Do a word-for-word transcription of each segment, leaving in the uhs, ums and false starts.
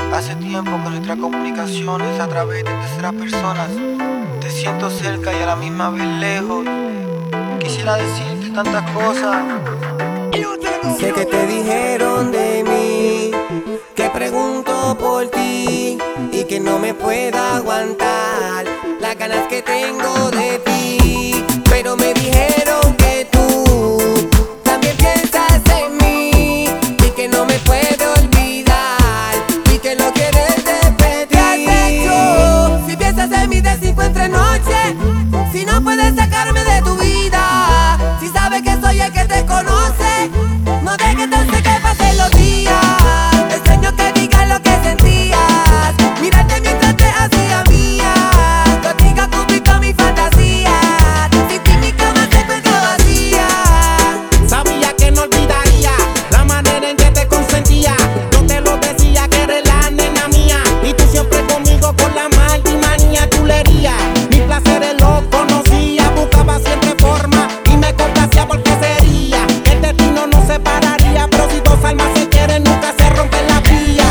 Hace tiempo que nuestra comunicación es a través de terceras personas. Te siento cerca y a la misma vez lejos. Quisiera decirte tantas cosas. Sé que te dijeron de mí, que pregunto por ti y que no me pueda aguantar las ganas que tengo de ti. Pero me dijeron que tú también piensas en mí y que no me puedo olvidar y que lo quieres repetir. ¿Qué has hecho? Si piensas en mí de cinco entre noche, si no puedes sacarme de tu vida, si sabes que soy el que te conoce, no dejes entonces que pasen los días. Extraño que digas lo que sentías, mírate mientras te hacía mía. Contigo cumplí con mi fantasía, sin ti mi cama se encuentra vacía. Sabía que no olvidaría la manera en que te consentía. Yo te lo decía que eres la nena mía y tú siempre conmigo con la mal y manía chulería. Mis placeres los conocía, buscaba siempre forma y me complacía porque sería que el destino nos separaría. Pero si dos almas se quieren nunca se rompen la vía.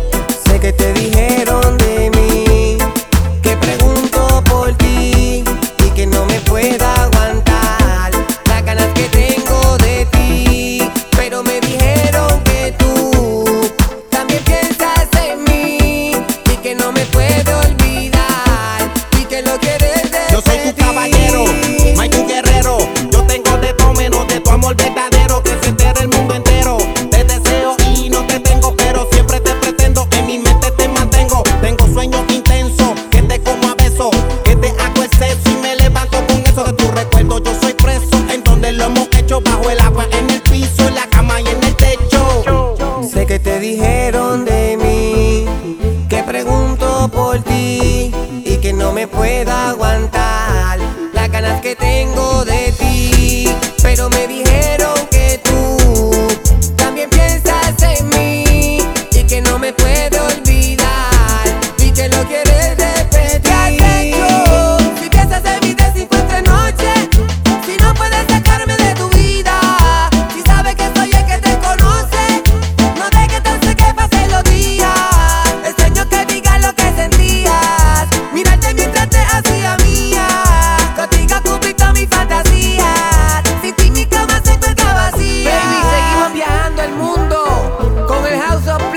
Sé que te dijeron de mí, que pregunto por ti y que no me pueda aguantar las ganas que tengo de ti. Pero me dijeron que tú también piensas en mí y que no me puedo olvidar y que lo quieres repetir. Yo soy tu caballero, Mike tu guerrero. Yo tengo de todo menos de tu amor verdadero, que se entere el mundo entero. Te deseo y no te tengo, pero siempre te pretendo. En mi mente te mantengo. Tengo sueños intensos, que te como a besos, que te hago exceso y me levanto con eso de tu recuerdo. Yo soy preso, en donde lo hemos hecho, bajo el agua, en el piso, en la cama y en el techo. Sé que te dijeron de mí, que pregunto por ti y que no me pueda aguantar las ganas que tengo de ti. Pero me dijeron que tú también piensas en mí y que no me puedo olvidar y que lo quieres repetir. ¿Qué has hecho? Si piensas en mí de cinco entre noche, si no puedes sacarme de tu vida, si sabes que soy el que te conoce, no dejes entonces que pasen los días. Extraño que digas lo que sentías, mírate mientras te hacía mía. Contigo cumplí con mi fantasía, sin ti mi cama se encuentra vacía. Baby, seguimos viajando el mundo con el House of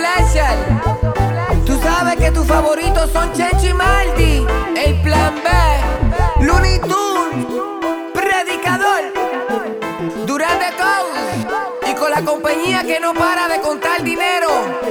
Pleasure. Tú sabes que tus favoritos son Chencho y Maldi, el Plan B, Looney Tunes, Predicador, Durán de Coast, y con la compañía que no para de contar dinero.